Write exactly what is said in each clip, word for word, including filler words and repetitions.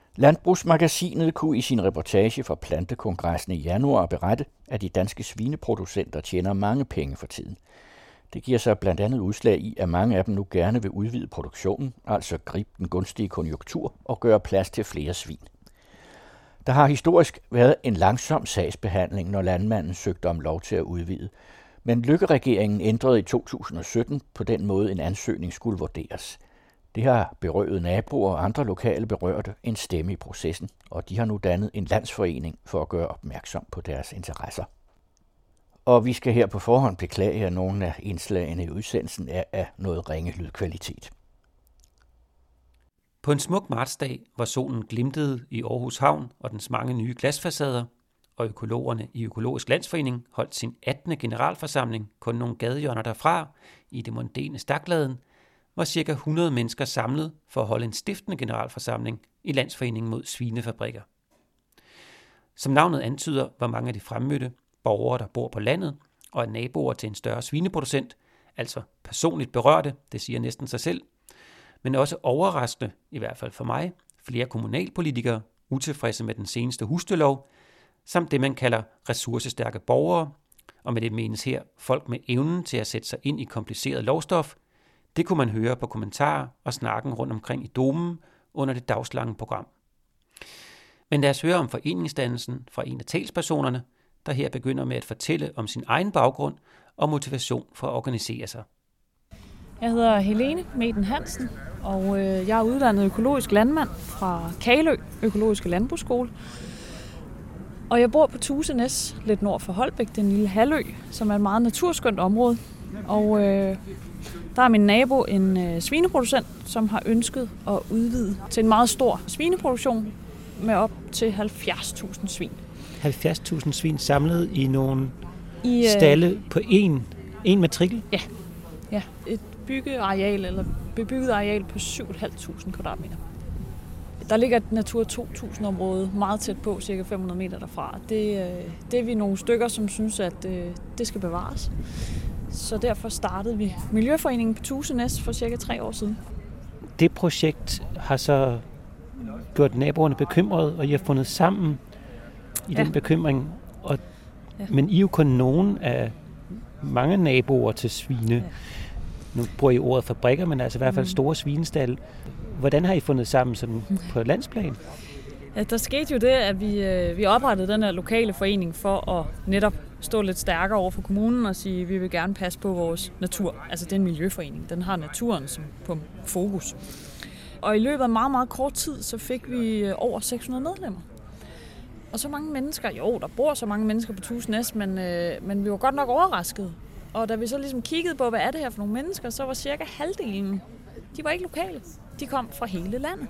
Landbrugsmagasinet kunne i sin reportage fra Plantekongressen i januar berette, at de danske svineproducenter tjener mange penge for tiden. Det giver sig blandt andet udslag i, at mange af dem nu gerne vil udvide produktionen, altså gribe den gunstige konjunktur og gøre plads til flere svin. Der har historisk været en langsom sagsbehandling, når landmanden søgte om lov til at udvide, men Løkke-regeringen ændrede i to tusind og sytten på den måde, en ansøgning skulle vurderes. Det har berørte naboer og andre lokale berørte en stemme i processen, og de har nu dannet en landsforening for at gøre opmærksom på deres interesser. Og vi skal her på forhånd beklage, at nogle af indslagene i udsendelsen er af noget ringe lydkvalitet. På en smuk martsdag, hvor solen glimtede i Aarhus Havn og dens mange nye glasfacader, og økologerne i Økologisk Landsforening holdt sin attende generalforsamling kun nogle gadehjørner derfra i det mondæne Stakladen, var ca. hundrede mennesker samlet for at holde en stiftende generalforsamling i Landsforeningen mod svinefabrikker. Som navnet antyder, var mange af de fremmødte borgere, der bor på landet, og er naboer til en større svineproducent, altså personligt berørte, det siger næsten sig selv, men også overraskende, i hvert fald for mig, flere kommunalpolitikere, utilfredse med den seneste husdyrlov, samt det, man kalder ressourcestærke borgere, og med det menes her folk med evnen til at sætte sig ind i kompliceret lovstof. Det kunne man høre på kommentarer og snakken rundt omkring i domen under det dagslange program. Men lad os høre om foreningsdannelsen fra en af talspersonerne, der her begynder med at fortælle om sin egen baggrund og motivation for at organisere sig. Jeg hedder Helene Meten Hansen, og jeg er uddannet økologisk landmand fra Kalø Økologiske Landbrugsskole. Og jeg bor på Tusenæs, lidt nord for Holbæk, den lille halvø, som er et meget naturskønt område. Og øh, der er min nabo en øh, svineproducent, som har ønsket at udvide til en meget stor svineproduktion med op til halvfjerds tusind svin. halvfjerds tusind svin samlet i nogle I, øh, stalle på én, én matrikel? Ja. ja, et byggeareal eller bebygget areal på syv tusind fem hundrede kvadratmeter. Der ligger et Natura to tusind område meget tæt på, cirka fem hundrede meter derfra. Det, det er vi nogle stykker, som synes, at det skal bevares. Så derfor startede vi Miljøforeningen på Tusenæs for cirka tre år siden. Det projekt har så gjort naboerne bekymrede, og I har fundet sammen i ja. den bekymring. Og, ja. Men I er jo kun nogen af mange naboer til svine. Ja. Nu bruger I ordet fabrikker, men altså i hvert fald store svinestalde. Hvordan har I fundet sammen sådan på landsplan? Ja, der skete jo det, at vi, øh, vi oprettede den her lokale forening for at netop stå lidt stærkere over for kommunen og sige, at vi vil gerne passe på vores natur. Altså det er en miljøforening, den har naturen som på fokus. Og i løbet af meget, meget kort tid, så fik vi over seks hundrede medlemmer. Og så mange mennesker, jo, der bor så mange mennesker på Tusenæs, men, øh, men vi var godt nok overraskede. Og da vi så ligesom kiggede på, hvad er det her for nogle mennesker, så var cirka halvdelen, de var ikke lokale. De kom fra hele landet.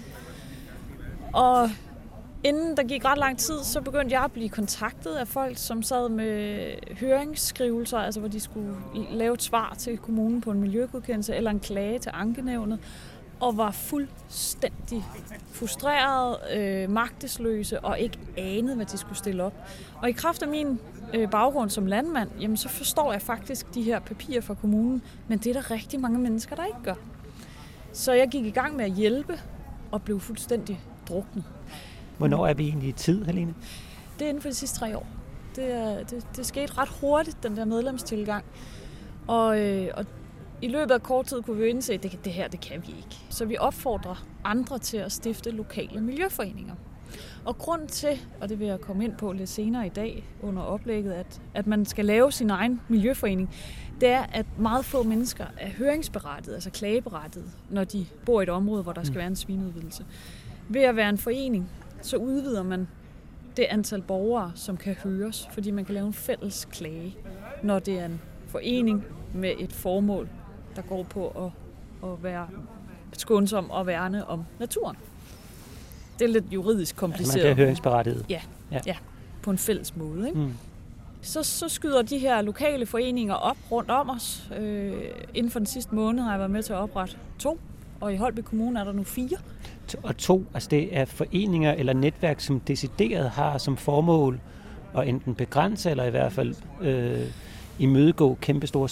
Og inden der gik ret lang tid, så begyndte jeg at blive kontaktet af folk, som sad med høringsskrivelser, altså hvor de skulle lave et svar til kommunen på en miljøgodkendelse eller en klage til ankenævnet, og var fuldstændig frustrerede, øh, magtesløse og ikke anede, hvad de skulle stille op. Og i kraft af min øh, baggrund som landmand, jamen, så forstår jeg faktisk de her papirer fra kommunen, men det er der rigtig mange mennesker, der ikke gør. Så jeg gik i gang med at hjælpe og blev fuldstændig druknet. Hvornår er vi egentlig i tid, Helene? Det er inden for de sidste tre år. Det, er, det, det skete ret hurtigt, den der medlemstilgang. Og, øh, og i løbet af kort tid kunne vi jo indse, at det, det her, det kan vi ikke. Så vi opfordrer andre til at stifte lokale miljøforeninger. Og grund til, og det vil jeg komme ind på lidt senere i dag under oplægget, at, at man skal lave sin egen miljøforening, det er, at meget få mennesker er høringsberettiget, altså klageberettiget, når de bor i et område, hvor der skal være en svineudvidelse. Ved at være en forening, så udvider man det antal borgere, som kan høres, fordi man kan lave en fælles klage, når det er en forening med et formål, der går på at, at være skånsom og værne om naturen. Det er lidt juridisk kompliceret. Altså man kan høringsberettiget. Ja, ja. ja, på en fælles måde. Ikke? Mm. Så, så skyder de her lokale foreninger op rundt om os. Øh, inden for den sidste måned har jeg været med til at oprette to, og i Holbæk Kommune er der nu fire. Og to, altså det er foreninger eller netværk, som decideret har som formål at enten begrænse eller i hvert fald øh, imødegå kæmpestore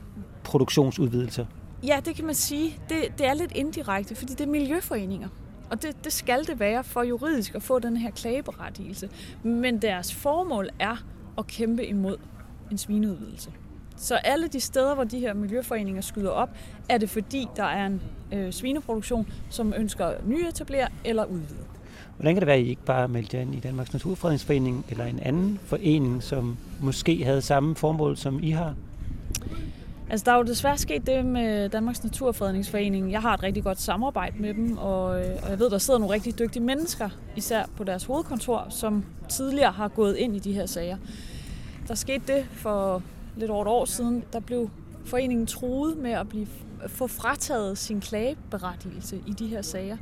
svineproduktionsudvidelser. Ja, det kan man sige. Det, det er lidt indirekte, fordi det er miljøforeninger. Og det, det skal det være for juridisk at få den her klageberettigelse. Men deres formål er at kæmpe imod en svineudvidelse. Så alle de steder, hvor de her miljøforeninger skyder op, er det fordi, der er en øh, svineproduktion, som ønsker nyetablere eller udvide. Hvordan kan det være, at I ikke bare meldte jer ind i Danmarks Naturfredningsforening eller en anden forening, som måske havde samme formål, som I har? Altså, der er jo desværre sket det med Danmarks Naturfredningsforening. Jeg har et rigtig godt samarbejde med dem, og, og jeg ved, der sidder nogle rigtig dygtige mennesker, især på deres hovedkontor, som tidligere har gået ind i de her sager. Der skete det for lidt over et år siden. Der blev foreningen truet med at blive, få frataget sin klageberettigelse i de her sager.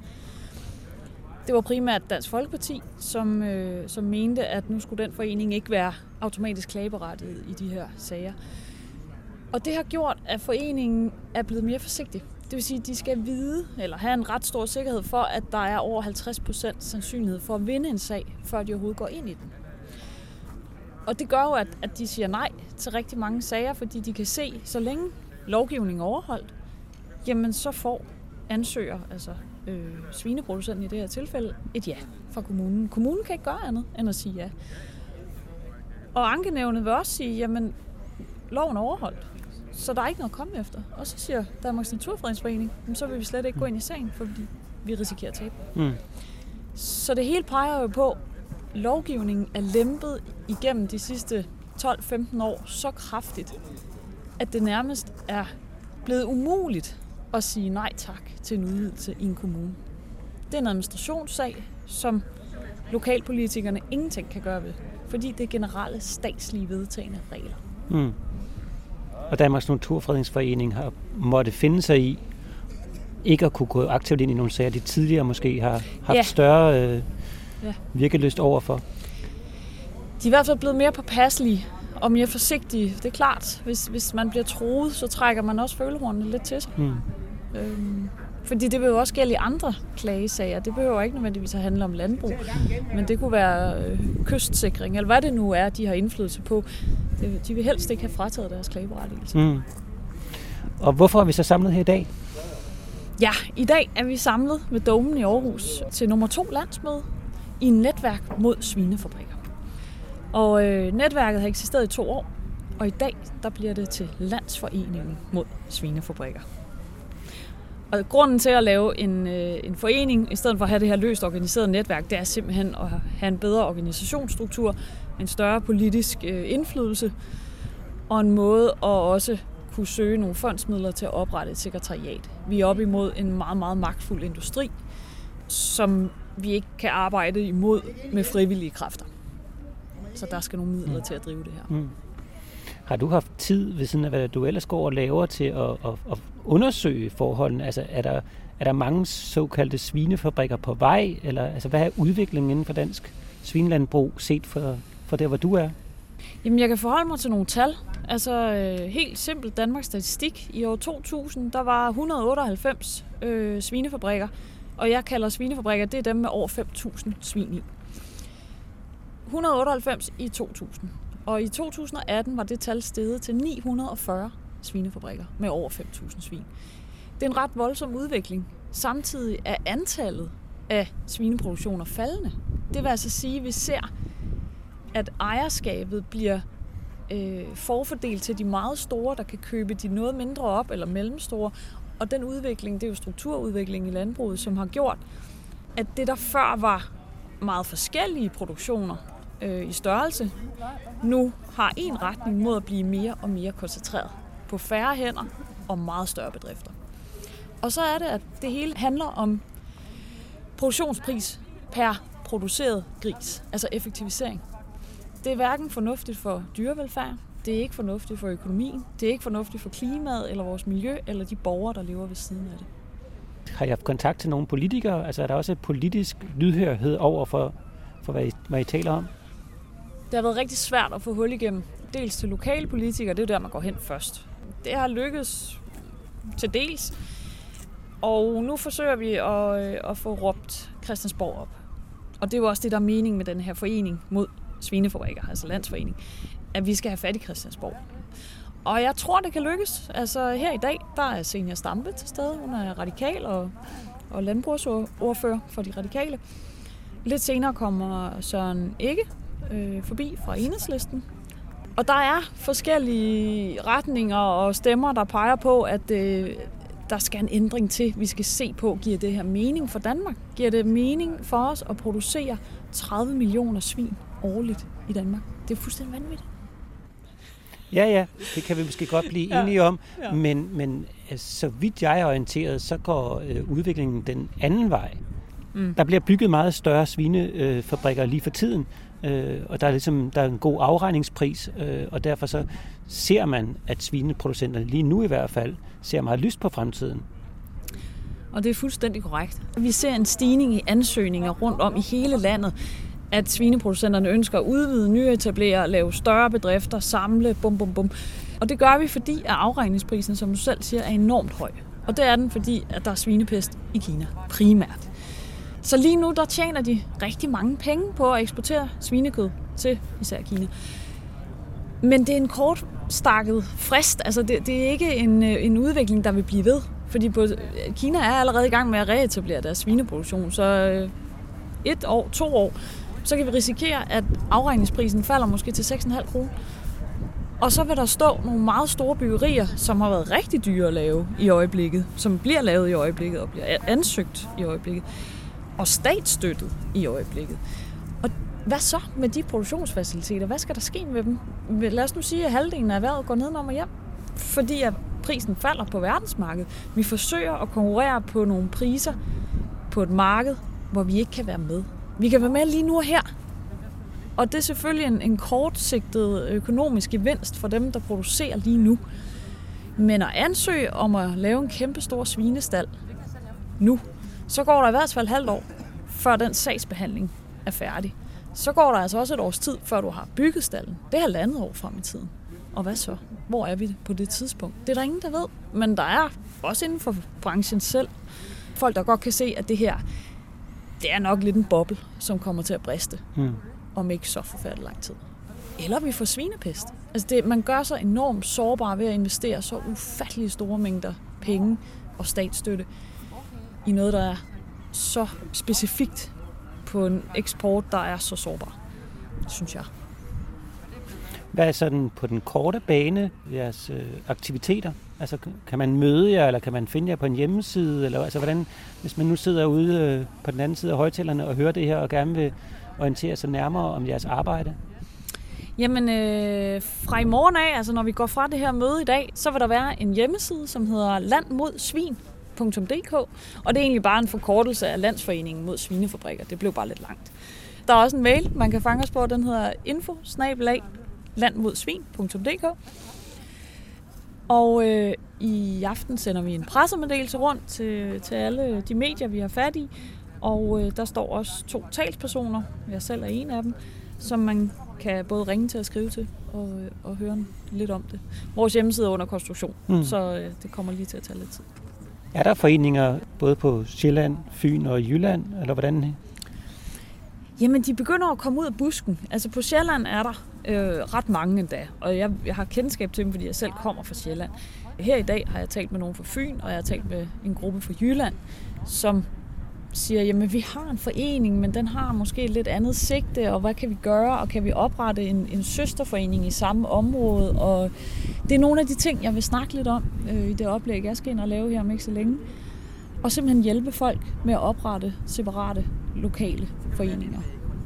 Det var primært Dansk Folkeparti, som, øh, som mente, at nu skulle den forening ikke være automatisk klageberettiget i de her sager. Og det har gjort, at foreningen er blevet mere forsigtig. Det vil sige, at de skal vide, eller have en ret stor sikkerhed for, at der er over halvtreds procent sandsynlighed for at vinde en sag, før de overhovedet går ind i den. Og det gør jo, at, at de siger nej til rigtig mange sager, fordi de kan se, så længe lovgivningen er overholdt, jamen så får ansøger, altså øh, svineproducenten i det her tilfælde, et ja fra kommunen. Kommunen kan ikke gøre andet end at sige ja. Og ankenævnet vil også sige, jamen loven er overholdt, så der er ikke noget at komme efter. Og så siger Danmarks Naturfredningsforening, så vil vi slet ikke gå ind i sagen, fordi vi risikerer at tabe. Mm. Så det hele peger jo på, at lovgivningen er lempet igennem de sidste tolv femten år så kraftigt, at det nærmest er blevet umuligt at sige nej tak til en udvidelse i en kommune. Det er en administrationssag, som lokalpolitikerne ingenting kan gøre ved, fordi det er generelle statslige vedtagne regler. Mm. Og Danmarks Naturfredningsforening har måtte finde sig i ikke at kunne gå aktivt ind i nogle sager, de tidligere måske har haft ja. større øh, ja. virkelyst overfor. De er i hvert fald blevet mere påpasselige og mere forsigtige. Det er klart, hvis, hvis man bliver truet, så trækker man også følehornene lidt til sig. Mm. Øhm, fordi det vil jo også gælde i andre klagesager. Det behøver ikke nødvendigvis at handle om landbrug, men det kunne være øh, kystsikring, eller hvad det nu er, de har indflydelse på. Det, de vil helst ikke have frataget deres klageberettigelse. Mm. Og hvorfor er vi så samlet her i dag? Ja, i dag er vi samlet ved Domen i Aarhus til nummer to landsmøde i en netværk mod svinefabrikker. Og øh, netværket har eksisteret i to år, og i dag der bliver det til Landsforeningen mod svinefabrikker. Og grunden til at lave en, øh, en forening, i stedet for at have det her løst organiseret netværk, det er simpelthen at have en bedre organisationsstruktur, en større politisk øh, indflydelse, og en måde at også kunne søge nogle fondsmidler til at oprette et sekretariat. Vi er op imod en meget, meget magtfuld industri, som vi ikke kan arbejde imod med frivillige kræfter. Så der skal nogle midler mm. til at drive det her. Mm. Har du haft tid, ved siden af hvad du ellers går og laver, til at, at, at undersøge forholdene? Altså, er der, er der mange såkaldte svinefabrikker på vej? Eller altså, hvad er udviklingen inden for dansk svinelandbrug set for, for der, hvor du er? Jamen, jeg kan forholde mig til nogle tal. Altså, helt simpelt Danmarks Statistik. I år to tusind, der var et hundrede og otteoghalvfems øh, svinefabrikker. Og jeg kalder svinefabrikker, det er dem med over fem tusind svin i. et hundrede og otteoghalvfems i to tusind. Og i to tusind og atten var det tal steget til ni hundrede og fyrre svinefabrikker med over fem tusind svin. Det er en ret voldsom udvikling. Samtidig er antallet af svineproduktioner faldende. Det vil altså sige, at vi ser, at ejerskabet bliver øh, forfordelt til de meget store, der kan købe de noget mindre op, eller mellemstore. Og den udvikling, det er jo strukturudvikling i landbruget, som har gjort, at det der før var meget forskellige produktioner øh, i størrelse, nu har en retning mod at blive mere og mere koncentreret på færre hænder og meget større bedrifter. Og så er det, at det hele handler om produktionspris per produceret gris, altså effektivisering. Det er hverken fornuftigt for dyrevelfærd, det er ikke fornuftigt for økonomien, det er ikke fornuftigt for klimaet eller vores miljø eller de borgere, der lever ved siden af det. Har I haft kontakt til nogle politikere? Altså er der også et politisk lydhørhed over for, for hvad, I, hvad I taler om? Det har været rigtig svært at få hul igennem. Dels til lokale politikere, det er der, man går hen først. Det har lykkes til dels. Og nu forsøger vi at, at få råbt Christiansborg op. Og det er jo også det, der er mening med den her forening mod svinefabrikker, altså Landsforening, at vi skal have fat i Christiansborg. Og jeg tror, det kan lykkes. Altså her i dag, der er Zenia Stampe til stede. Hun er radikal og og landbrugsordfører for de radikale. Lidt senere kommer Søren Egge øh, forbi fra Enhedslisten. Og der er forskellige retninger og stemmer, der peger på, at øh, der skal en ændring til. Vi skal se på, giver det her mening for Danmark? Giver det mening for os at producere tredive millioner svin årligt i Danmark? Det er fuldstændig vanvittigt. Ja, ja, det kan vi måske godt blive ja. enige om, ja. men, men så vidt jeg er orienteret, så går øh, udviklingen den anden vej. Mm. Der bliver bygget meget større svinefabrikker øh, lige for tiden, øh, og der er, ligesom, der er en god afregningspris, øh, og derfor så ser man, at svineproducenterne lige nu i hvert fald ser meget lyst på fremtiden. Og det er fuldstændig korrekt. Vi ser en stigning i ansøgninger rundt om i hele landet, at svineproducenterne ønsker at udvide, nyetablere, lave større bedrifter, samle, bum, bum, bum. Og det gør vi, fordi at afregningsprisen, som du selv siger, er enormt høj. Og det er den, fordi at der er svinepest i Kina, primært. Så lige nu, der tjener de rigtig mange penge på at eksportere svinekød til især Kina. Men det er en kortstakket frist. Altså, det, det er ikke en, en udvikling, der vil blive ved. Fordi på, Kina er allerede i gang med at reetablere deres svineproduktion. Så et år, to år, så kan vi risikere, at afregningsprisen falder måske til seks komma fem kroner. Og så vil der stå nogle meget store byggerier, som har været rigtig dyre at lave i øjeblikket, som bliver lavet i øjeblikket og bliver ansøgt i øjeblikket, og statsstøttet i øjeblikket. Og hvad så med de produktionsfaciliteter? Hvad skal der ske med dem? Lad os nu sige, at halvdelen af erhvervet går nedenom og hjem, fordi at prisen falder på verdensmarkedet. Vi forsøger at konkurrere på nogle priser på et marked, hvor vi ikke kan være med. Vi kan være med lige nu og her. Og det er selvfølgelig en, en kortsigtet økonomisk gevinst for dem, der producerer lige nu. Men at ansøge om at lave en kæmpe stor svinestald nu, så går der i hvert fald halvt år, før den sagsbehandling er færdig. Så går der altså også et års tid, før du har bygget stalden. Det er halvandet år frem i tiden. Og hvad så? Hvor er vi på det tidspunkt? Det er der ingen, der ved. Men der er også inden for branchen selv folk, der godt kan se, at det her, det er nok lidt en boble, som kommer til at briste. Hmm. Om ikke så forfærdelig lang tid. Eller vi får svinepest. Altså det, man gør sig enormt sårbar ved at investere så ufattelig store mængder penge og statsstøtte i noget, der er så specifikt på en eksport, der er så sårbar, synes jeg. Hvad er sådan på den korte bane jeres øh, aktiviteter? Altså kan man møde jer, eller kan man finde jer på en hjemmeside? Eller altså hvordan, hvis man nu sidder ude øh, på den anden side af højtalerne og hører det her og gerne vil orientere sig nærmere om jeres arbejde? Jamen, øh, fra i morgen af, altså når vi går fra det her møde i dag, så vil der være en hjemmeside, som hedder landmodsvin punktum d k, og det er egentlig bare en forkortelse af Landsforeningen mod Svinefabrikker. Det blev bare lidt langt. Der er også en mail, man kan fange os på, den hedder info snabel-a landmodsvin punktum d k. Og øh, i aften sender vi en pressemeddelelse rundt til, til alle de medier, vi har fat i, og øh, der står også to talspersoner, jeg selv er en af dem, som man kan både ringe til og skrive til og, og høre lidt om det. Vores hjemmeside er under konstruktion, mm. så øh, det kommer lige til at tage lidt tid. Er der foreninger både på Sjælland, Fyn og Jylland, eller hvordan? Jamen, de begynder at komme ud af busken. Altså på Sjælland er der øh, ret mange endda, og jeg, jeg har kendskab til dem, fordi jeg selv kommer fra Sjælland. Her i dag har jeg talt med nogen fra Fyn, og jeg har talt med en gruppe fra Jylland, som siger, jamen vi har en forening, men den har måske et lidt andet sigte, og hvad kan vi gøre, og kan vi oprette en, en søsterforening i samme område, og det er nogle af de ting, jeg vil snakke lidt om øh, i det oplæg, jeg skal ind og lave her om ikke så længe, og simpelthen hjælpe folk med at oprette separate lokale foreninger.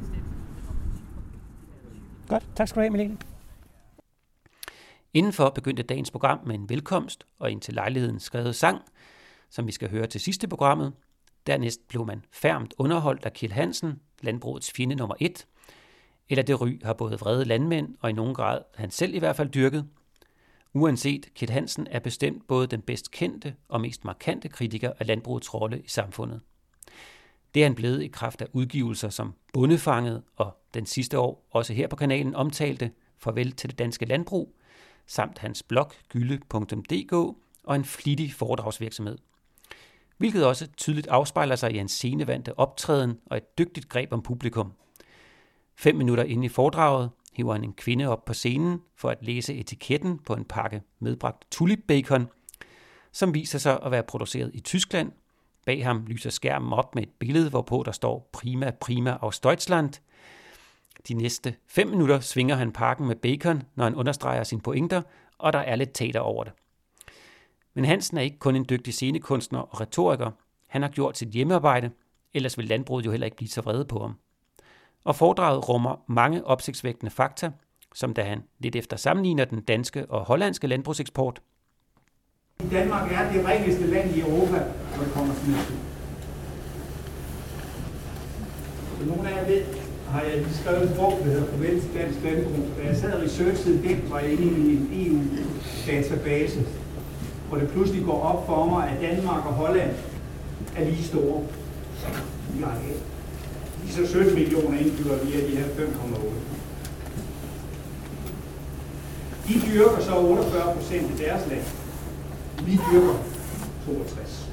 Godt, tak skal du have, Malene. Indenfor begyndte dagens program med en velkomst og en til lejligheden skrevet sang, som vi skal høre til sidste programmet. Dernæst blev man færmt underholdt af Kjeld Hansen, landbrugets fjende nummer et. Eller det ry har både vrede landmænd og i nogen grad han selv i hvert fald dyrket. Uanset, Kjeld Hansen er bestemt både den bedst kendte og mest markante kritiker af landbrugets rolle i samfundet. Det er han blevet i kraft af udgivelser som Bondefanget og den sidste år også her på kanalen omtalte Farvel til det danske landbrug, samt hans blog gylde punktum d k og en flittig foredragsvirksomhed. Hvilket også tydeligt afspejler sig i en scenevante optræden og et dygtigt greb om publikum. Fem minutter inde i foredraget hiver han en kvinde op på scenen for at læse etiketten på en pakke medbragt tulipbacon, som viser sig at være produceret i Tyskland Bag ham lyser skærmen op med et billede, hvorpå der står Prima, Prima aus Deutschland. De næste fem minutter svinger han pakken med bacon, når han understreger sine pointer, og der er lidt teater over det. Men Hansen er ikke kun en dygtig scenekunstner og retoriker. Han har gjort sit hjemmearbejde, ellers vil landbruget jo heller ikke blive så vrede på ham. Og foredraget rummer mange opsigtsvækkende fakta, som da han lidt efter sammenligner den danske og hollandske landbrugseksport. Danmark er det reneste land i Europa, hvor det kommer til næste. Så nogle af jer ved, har jeg lige skrevet en bog, der hedder Farvel til Dansk Landbrug. Da jeg sad og researchede den, var jeg inde i en E U-database, hvor det pludselig går op for mig, at Danmark og Holland er lige store. Ja, de så sytten millioner indbyggere via de her fem komma otte. De dyrker så otteogfyrre procent af deres land. Vi dyrker toogtres.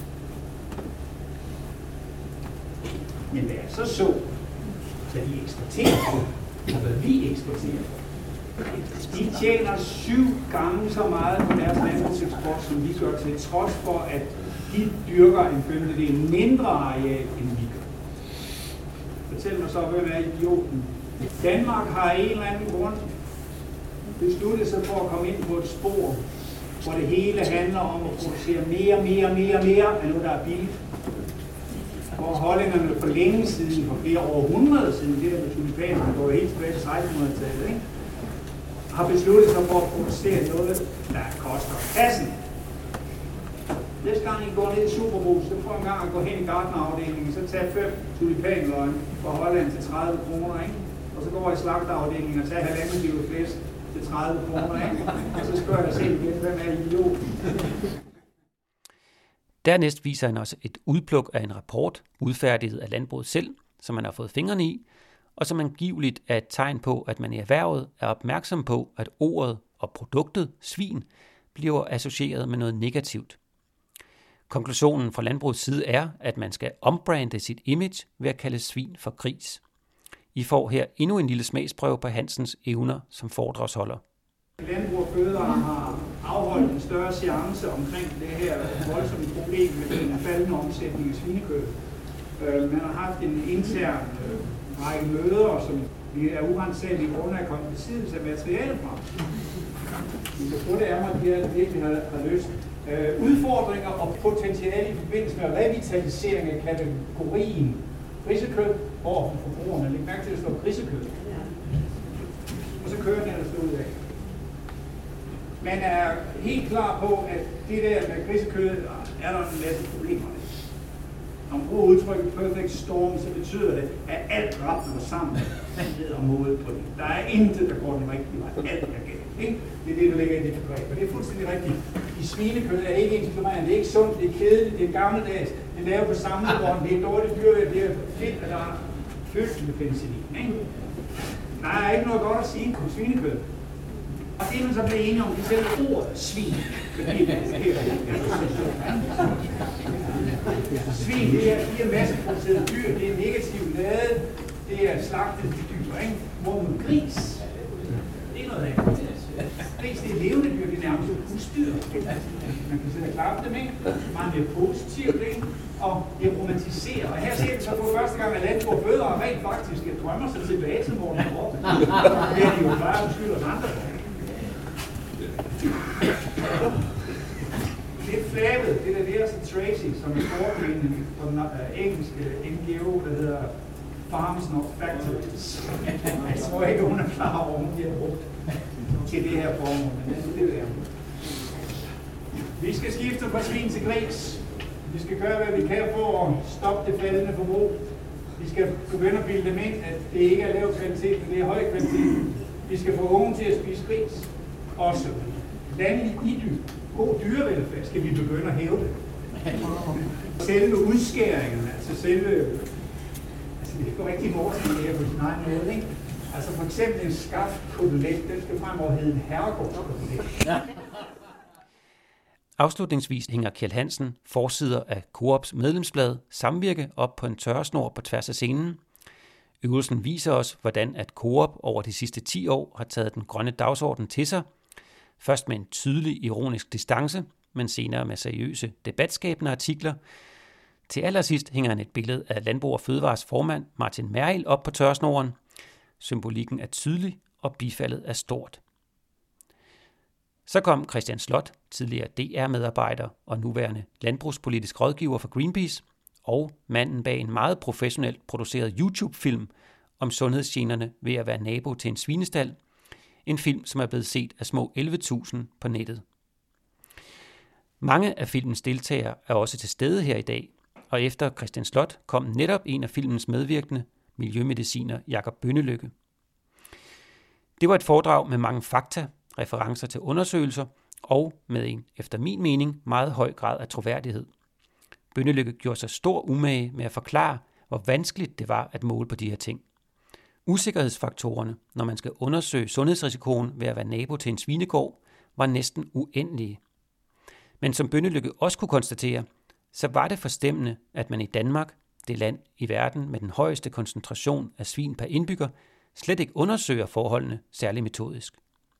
Men hvad er så så, hvad de eksporterer, og hvad vi eksporterer? De tjener syv gange så meget på deres landbrugseksport, som vi gør, til trods for, at de dyrker en femtedel mindre areal, end vi gør. Fortæl mig så, hvem er idioten? Danmark har en eller anden grund besluttet sig for at komme ind på et spor, hvor det hele handler om at producere mere, mere, mere, mere af noget, der er billigt. Hvor hollænderne for længe siden, for flere århundreder siden, det der med tulipanerne går helt tilbage til sekstenhundredetallet, ikke? Har besluttet sig for at producere noget, der koster kassen. Næste gang I går ned i Superbrug, så prøv en gang at gå hen i gartnerafdelingen, så tag fem tulipanløgn fra Holland til tredive kroner, ikke? Og så går I i slagterafdelingen og tager halvanden kilo flæsk til tredive kroner, ikke? Og så spørger jeg selv igen, hvem er idiot? Dernæst viser han også et udpluk af en rapport, udfærdiget af landbruget selv, som man har fået fingrene i, og som angiveligt er et tegn på, at man i erhvervet er opmærksom på, at ordet og produktet svin bliver associeret med noget negativt. Konklusionen fra landbrugets side er, at man skal ombrande sit image ved at kalde svin for gris. I får her endnu en lille smagsprøve på Hansens evner som foredragsholder. Landbrug og Fødevare har afholdt en større seance omkring det her voldsomme problem med den faldende omsætning af svinekød. Man har haft en intern række møder, som vi er urensagelige grunde af kommet besiddelse af materiale fra. Vi kan få det af mig, at vi virkelig har, har løst. Uh, udfordringer og potentiale i forbindelse med revitalisering af kategorien grisekød over for forbrugerne. Læg mærke til, at der står grisekød. Og så kører den, der står ud af. Man er helt klar på, at det der med grisekød er der en masse problemer. Når man bruger udtrykket perfect storm, så betyder det, at alt rammer sammen ned om hovedet på det. Der er intet, der går den rigtige vej. Alt er galt. Det er det, der ligger i det begreb. Og det er fuldstændig rigtigt. I svinekød er ikke inspirerende. Det er ikke sundt, det er kedeligt, det er gammeldags. Det er lavet på samme grund. Det er dårligt dyr, det er fedt, at der er fyldt med penicillin. Ikke? Der er ikke noget godt at sige om svinekød. Og det er man så blevet enige om, det er selv ordet svin. Svin, det er fire masseproducerede dyr, det er negativt ladet, det er slagtet dyr, ikke? Hvor man gris, det er noget andet. Gris, det er levende dyr, det er nærmest et husdyr. Man kan sidde og klappe dem, ikke? Meget mere positivt, ikke? Og det romantiserer. Og her ser vi så på første gang, at Landbrug og Fødevare rent faktisk drømmer sig tilbage til morgen og år. Det er de jo bare beskylder os andre for. Det er flabet, det der der så Tracy, som er forkvinde på den uh, engelske N G O, der hedder Farms Not Factories. Jeg tror ikke, hun er klar over, om de har brugt til det her formål, men det er det der. Vi skal skifte fra svin til gris. Vi skal gøre, hvad vi kan for at stoppe det faldende forbrug. Vi skal begynde at bilde dem ind, at det ikke er lav kvalitet, men det er høj kvalitet. Vi skal få unge til at spise gris. Også landlig idyl, god dyrevelfærd, skal vi begynde at hæve det. Selve udskæringerne, altså selve, altså det går rigtig morsomt det her på sin egen måde, ikke? Altså for eksempel en skafkotelet, den skal fremover hedde en herregårdskotelet. Afslutningsvis hænger Kjeld Hansen forsider af Coops medlemsblad Samvirke op på en tørresnor på tværs af scenen. Øvelsen viser os, hvordan at Coop over de sidste ti år har taget den grønne dagsorden til sig, først med en tydelig ironisk distance, men senere med seriøse debatskabende artikler, Til allersidst hænger han et billede af Landbrug og Fødevares formand Martin Merrild op på tørresnoren. Symbolikken er tydelig, og bifaldet er stort. Så kom Christian Slot, tidligere D R-medarbejder og nuværende landbrugspolitisk rådgiver for Greenpeace, og manden bag en meget professionelt produceret YouTube-film om sundhedsgenerne ved at være nabo til en svinestald. En film, som er blevet set af små elleve tusind på nettet. Mange af filmens deltagere er også til stede her i dag, og efter Christian Slot kom netop en af filmens medvirkende, miljømediciner Jakob Bønnelykke. Det var et foredrag med mange fakta, referencer til undersøgelser og med en, efter min mening, meget høj grad af troværdighed. Bønnelykke gjorde sig stor umage med at forklare, hvor vanskeligt det var at måle på de her ting. Usikkerhedsfaktorerne, når man skal undersøge sundhedsrisikoen ved at være nabo til en svinegård, var næsten uendelige. Men som Bønnelykke også kunne konstatere, så var det forstemmende, at man i Danmark, det land i verden med den højeste koncentration af svin per indbygger, slet ikke undersøger forholdene særlig metodisk.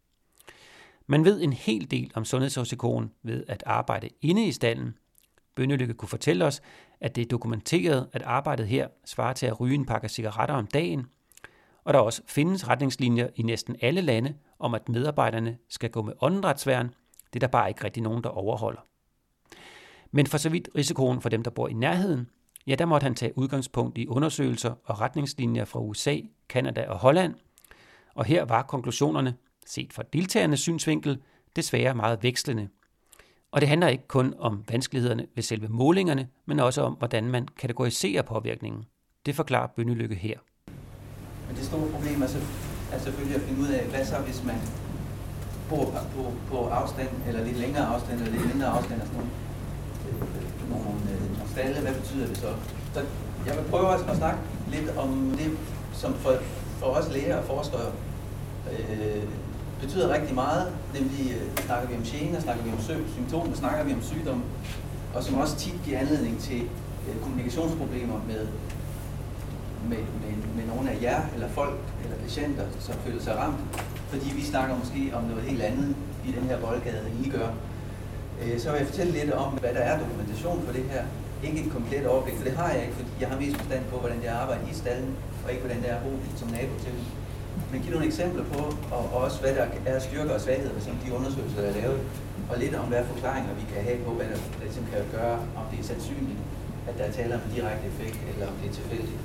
Man ved en hel del om sundhedsrisikoen ved at arbejde inde i stalden. Bønnelykke kunne fortælle os, at det er dokumenteret, at arbejdet her svarer til at ryge en pakke cigaretter om dagen, og der også findes retningslinjer i næsten alle lande om, at medarbejderne skal gå med åndedrætsværn. Det er der bare ikke rigtig nogen, der overholder. Men for så vidt risikoen for dem, der bor i nærheden, ja, der måtte han tage udgangspunkt i undersøgelser og retningslinjer fra U S A, Canada og Holland. Og her var konklusionerne, set fra deltagernes synsvinkel, desværre meget vekslende. Og det handler ikke kun om vanskelighederne ved selve målingerne, men også om, hvordan man kategoriserer påvirkningen. Det forklarer Bønnelykke her. Men det store problem er, så, er selvfølgelig at finde ud af, hvad så hvis man bor på, på afstand, eller lidt længere afstand, eller lidt mindre afstand, og sådan nogle, nogle, nogle stalle, hvad betyder det så? Så jeg vil prøve at snakke lidt om det, som for, for os læger og forskere øh, betyder rigtig meget, nemlig øh, snakker vi om gener, snakker vi om symptomer, snakker vi om sygdom, og som også tit giver anledning til øh, kommunikationsproblemer med, med, med, med nogle af jer, eller folk, eller patienter, som føler sig ramt, fordi vi snakker måske om noget helt andet i den her boldgade, end I gør. Øh, så vil jeg fortælle lidt om, hvad der er dokumentation for det her. Ikke et komplet overblik, for det har jeg ikke, fordi jeg har mest forstand på, hvordan det er at arbejde i stallen, og ikke hvordan det er at bo som nabo til dem. Men giv nogle eksempler på, og også hvad der er styrker og svagheder, som de undersøgelser, der er lavet, og lidt om, hvad forklaringer vi kan have på, hvad der ligesom kan gøre, om det er sandsynligt, at der er tale om en direkte effekt, eller om det er tilfældigt.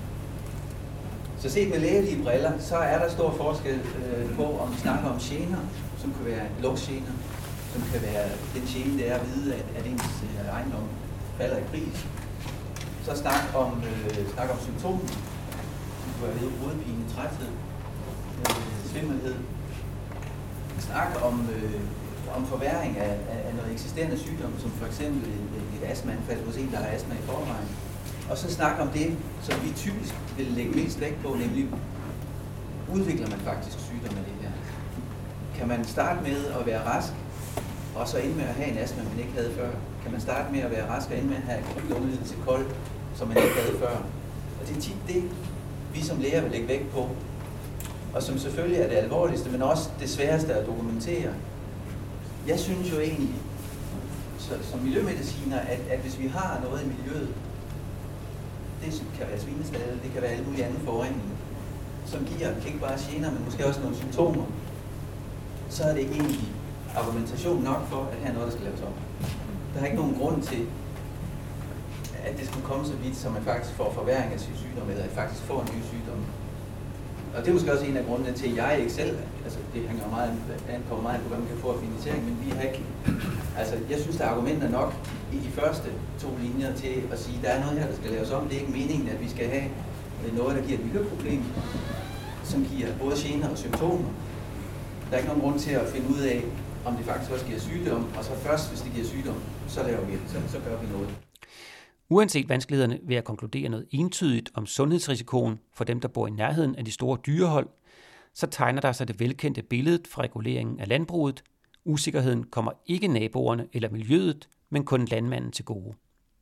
Så set med lægelige briller, så er der stor forskel øh, på, om vi snakker om gener, som kan være lugtgener, som kan være den gene, det er at vide, at, at ens øh, ejendom falder i pris. Så snak om, øh, snak om symptomer, som kan være hovedpine, træthed, øh, svimmelhed. Snak om, øh, om forværing af, af noget eksisterende sygdom, som for eksempel et, et astmaanfald hos en, der har astma i forvejen. Og så snak om det, som vi typisk vil lægge mest vægt på, nemlig udvikler man faktisk sygdom af det her. Kan man starte med at være rask, og så ende med at have en astma, man ikke havde før? Kan man starte med at være rask og ende med at have akut lungelidelse kold, som man ikke havde før? Og det er tit det, vi som læger vil lægge vægt på, og som selvfølgelig er det alvorligste, men også det sværeste at dokumentere. Jeg synes jo egentlig, så, som miljømediciner, at, at hvis vi har noget i miljøet, det kan være svinestalde, det kan være alle mulige andre forurening, som giver ikke bare gener, men måske også nogle symptomer, så er det ikke egentlig argumentation nok for, at her er noget, der skal laves om. Der er ikke nogen grund til, at det skulle komme så vidt, så man faktisk får forværing af sin sygdom, eller at faktisk får en ny sygdom. Og det er måske også en af grundene til, at jeg ikke selv, altså det hænger meget an på meget på, hvad man kan få af finansiering, men vi har ikke, altså jeg synes, der er argumenter nok i de første to linjer til at sige, at der er noget her, der skal laves om. Det er ikke meningen, at vi skal have noget, der giver et miljøproblem, som giver både gener og symptomer. Der er ikke nogen grund til at finde ud af, om det faktisk også giver sygdom, og så først, hvis det giver sygdom, så laver vi det, så, så gør vi noget. Uanset vanskelighederne ved at konkludere noget entydigt om sundhedsrisikoen for dem, der bor i nærheden af de store dyrehold, så tegner der sig det velkendte billede fra reguleringen af landbruget. Usikkerheden kommer ikke naboerne eller miljøet, men kun landmanden til gode.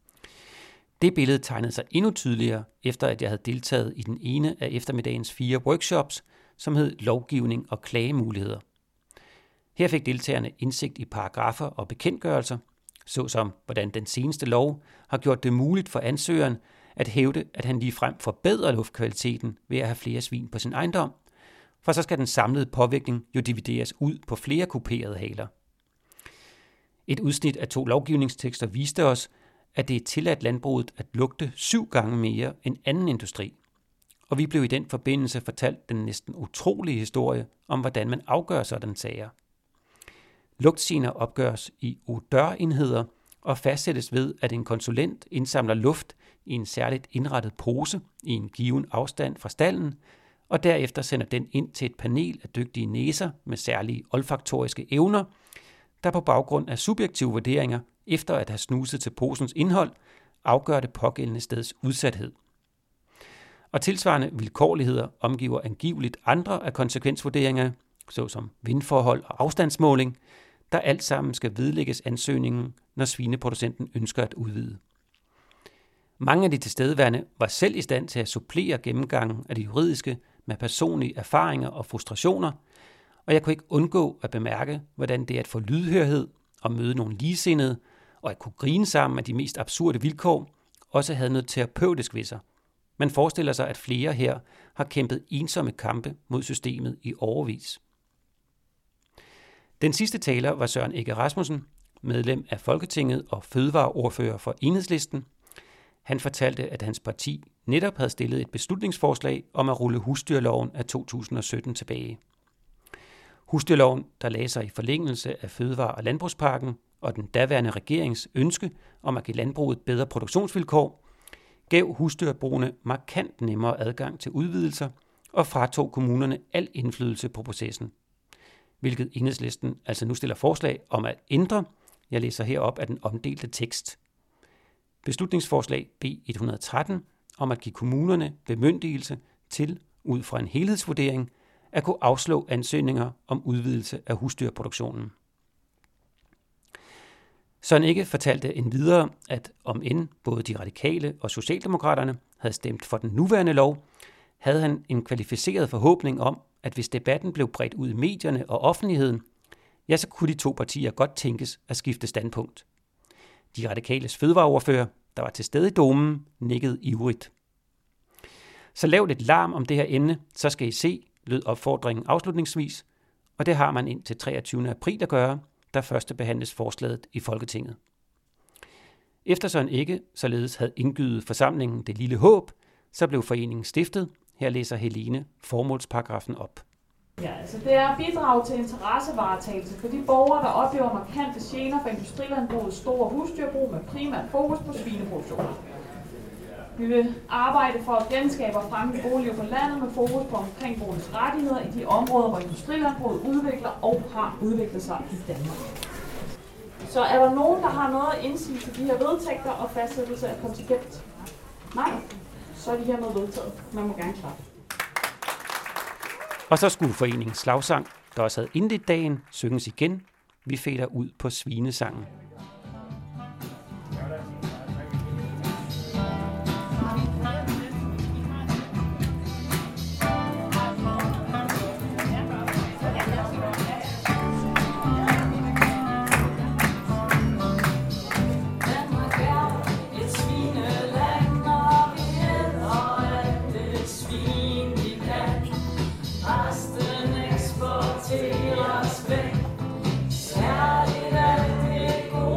Det billede tegnede sig endnu tydeligere, efter at jeg havde deltaget i den ene af eftermiddagens fire workshops, som hed Lovgivning og klagemuligheder. Her fik deltagerne indsigt i paragraffer og bekendtgørelser, såsom hvordan den seneste lov har gjort det muligt for ansøgeren at hævde, at han ligefrem forbedrer luftkvaliteten ved at have flere svin på sin ejendom, for så skal den samlede påvirkning jo divideres ud på flere kuperede haler. Et udsnit af to lovgivningstekster viste os, at det er tilladt landbruget at lugte syv gange mere end anden industri. Og vi blev i den forbindelse fortalt den næsten utrolige historie om, hvordan man afgør sådan sager. Lugtgener opgøres i odørenheder og fastsættes ved, at en konsulent indsamler luft i en særligt indrettet pose i en given afstand fra stalden, og derefter sender den ind til et panel af dygtige næser med særlige olfaktoriske evner, der på baggrund af subjektive vurderinger, efter at have snuset til posens indhold, afgør det pågældende steds udsathed. Og tilsvarende vilkårligheder omgiver angiveligt andre af konsekvensvurderinger, såsom vindforhold og afstandsmåling, der alt sammen skal vedlægges ansøgningen, når svineproducenten ønsker at udvide. Mange af de tilstedeværende var selv i stand til at supplere gennemgangen af det juridiske med personlige erfaringer og frustrationer, og jeg kunne ikke undgå at bemærke, hvordan det at få lydhørhed og møde nogle ligesindede og at kunne grine sammen af de mest absurde vilkår, også havde noget terapeutisk ved sig. Man forestiller sig, at flere her har kæmpet ensomme kampe mod systemet i årevis. Den sidste taler var Søren Egge Rasmussen, medlem af Folketinget og fødevareordfører for Enhedslisten. Han fortalte, at hans parti netop havde stillet et beslutningsforslag om at rulle husdyrloven af to tusind og sytten tilbage. Husdyrloven, der lagde sig i forlængelse af Fødevare- og Landbrugspakken og den daværende regerings ønske om at give landbruget bedre produktionsvilkår, gav husdyrbrugerne markant nemmere adgang til udvidelser og fratog kommunerne al indflydelse på processen, hvilket Enhedslisten altså nu stiller forslag om at ændre. Jeg læser herop af den omdelte tekst. Beslutningsforslag B et hundrede og tretten om at give kommunerne bemyndigelse til, ud fra en helhedsvurdering, at kunne afslå ansøgninger om udvidelse af husdyrproduktionen. Søren Egge fortalte endvidere, at om end både de radikale og socialdemokraterne havde stemt for den nuværende lov, havde han en kvalificeret forhåbning om, at hvis debatten blev bredt ud i medierne og offentligheden, ja, så kunne de to partier godt tænkes at skifte standpunkt. De radikales fødevareordfører, der var til stede i domen, nikkede ivrigt. Så lav lidt larm om det her emne, så skal I se, lød opfordringen afslutningsvis, og det har man indtil treogtyvende april at gøre, der første behandles forslaget i Folketinget. Efter Søren Egge således havde indgydet forsamlingen det lille håb, så blev foreningen stiftet. Her læser Helene formålsparagrafen op. Ja, altså det er at bidrage til interessevaretagelse for de borgere, der oplever markante gener for industrilandbrugets store husdyrbrug med primært fokus på svineproduktion. Vi vil arbejde for at genskabe og fremme boliger på landet med fokus på omkringboendes rettigheder i de områder, hvor industrilandbruget udvikler og har udviklet sig i Danmark. Så er der nogen, der har noget at indsige til de her vedtægter og fastsættelse af kontingent? Nej, så er de her noget vedtaget. Man må gerne klappe. Og så skulle foreningens slagsang, der også havde indledt dagen, synges igen. Vi fader ud på svinesangen. Særligt er det gode.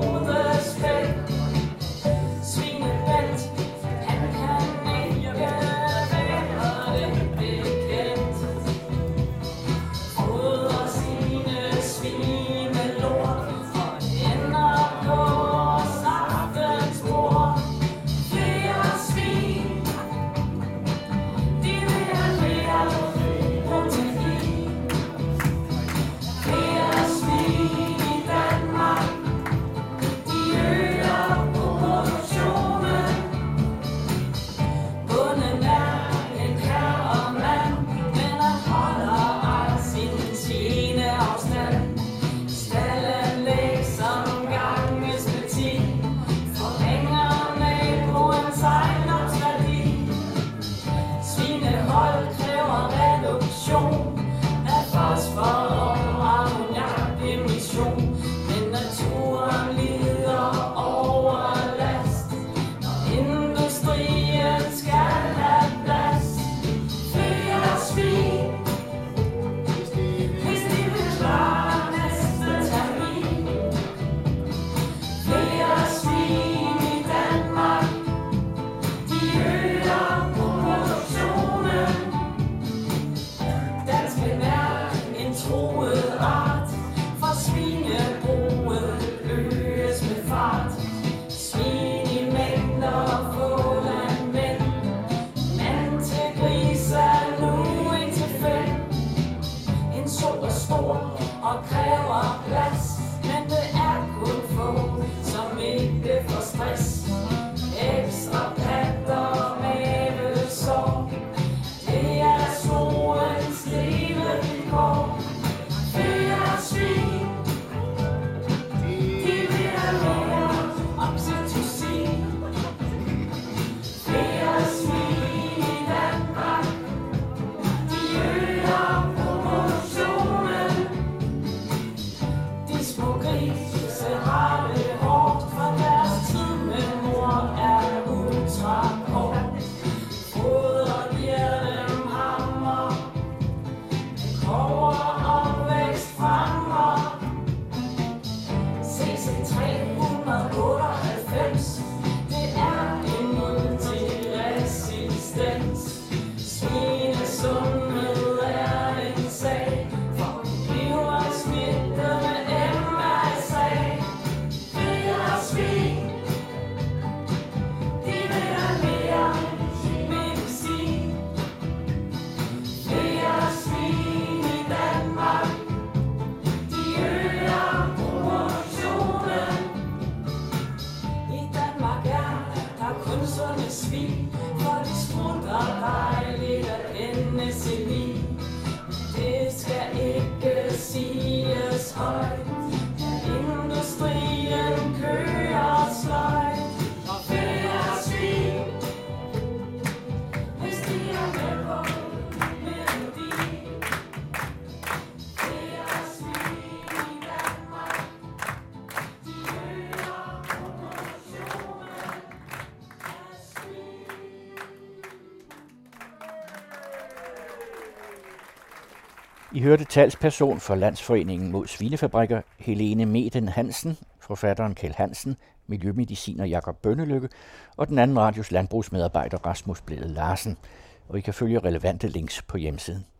I hørte talsperson for Landsforeningen mod Svinefabrikker, Helene Meden Hansen, forfatteren Kjeld Hansen, miljømediciner Jakob Bønnelykke og den anden radios landbrugsmedarbejder Rasmus Blædel Larsen. Og I kan følge relevante links på hjemmesiden.